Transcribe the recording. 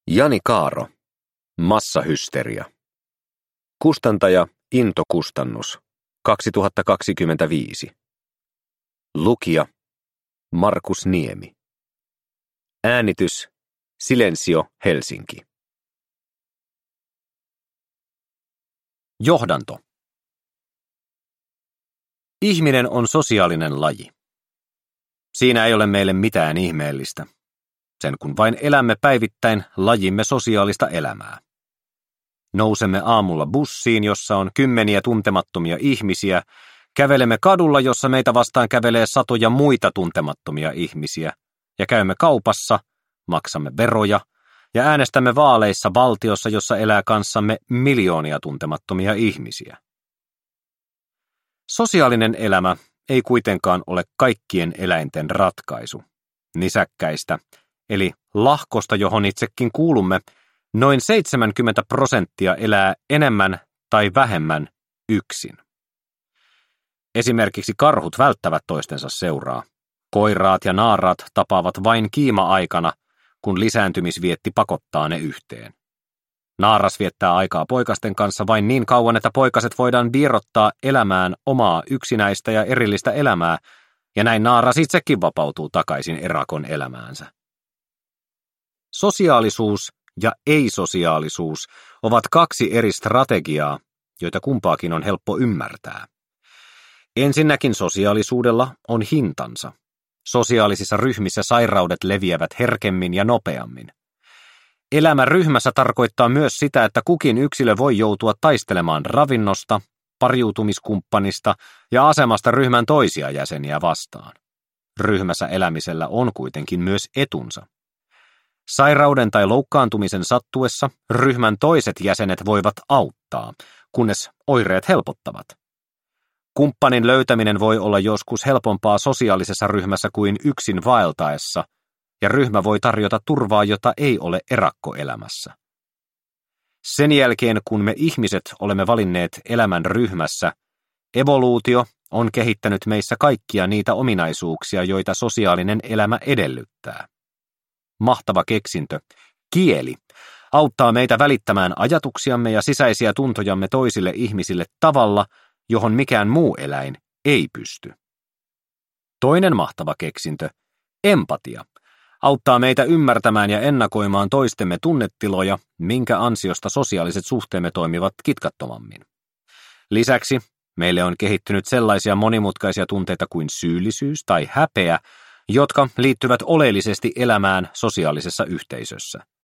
Jani Kaaro, Massahysteria. Kustantaja Into Kustannus, 2025. Lukija Markus Niemi. Äänitys Silensio Helsinki. Johdanto. Ihminen on sosiaalinen laji. Siinä ei ole meille mitään ihmeellistä. Sen kun vain elämme päivittäin lajimme sosiaalista elämää. Nousemme aamulla bussiin, jossa on kymmeniä tuntemattomia ihmisiä, kävelemme kadulla, jossa meitä vastaan kävelee satoja muita tuntemattomia ihmisiä, ja käymme kaupassa, maksamme veroja ja äänestämme vaaleissa valtiossa, jossa elää kanssamme miljoonia tuntemattomia ihmisiä. Sosiaalinen elämä ei kuitenkaan ole kaikkien eläinten ratkaisu. Nisäkkäistä, eli lahkosta, johon itsekin kuulumme, noin 70% elää enemmän tai vähemmän yksin. Esimerkiksi karhut välttävät toistensa seuraa. Koiraat ja naaraat tapaavat vain kiima-aikana, kun lisääntymisvietti pakottaa ne yhteen. Naaras viettää aikaa poikasten kanssa vain niin kauan, että poikaset voidaan vierottaa elämään omaa yksinäistä ja erillistä elämää, ja näin naaras itsekin vapautuu takaisin erakon elämäänsä. Sosiaalisuus ja ei-sosiaalisuus ovat kaksi eri strategiaa, joita kumpaakin on helppo ymmärtää. Ensinnäkin sosiaalisuudella on hintansa. Sosiaalisissa ryhmissä sairaudet leviävät herkemmin ja nopeammin. Elämä ryhmässä tarkoittaa myös sitä, että kukin yksilö voi joutua taistelemaan ravinnosta, pariutumiskumppanista ja asemasta ryhmän toisia jäseniä vastaan. Ryhmässä elämisellä on kuitenkin myös etunsa. Sairauden tai loukkaantumisen sattuessa ryhmän toiset jäsenet voivat auttaa, kunnes oireet helpottavat. Kumppanin löytäminen voi olla joskus helpompaa sosiaalisessa ryhmässä kuin yksin vaeltaessa, ja ryhmä voi tarjota turvaa, jota ei ole erakkoelämässä. Sen jälkeen, kun me ihmiset olemme valinneet elämän ryhmässä, evoluutio on kehittänyt meissä kaikkia niitä ominaisuuksia, joita sosiaalinen elämä edellyttää. Mahtava keksintö, kieli, auttaa meitä välittämään ajatuksiamme ja sisäisiä tuntojamme toisille ihmisille tavalla, johon mikään muu eläin ei pysty. Toinen mahtava keksintö, empatia, auttaa meitä ymmärtämään ja ennakoimaan toistemme tunnetiloja, minkä ansiosta sosiaaliset suhteemme toimivat kitkattomammin. Lisäksi meille on kehittynyt sellaisia monimutkaisia tunteita kuin syyllisyys tai häpeä, jotka liittyvät oleellisesti elämään sosiaalisessa yhteisössä.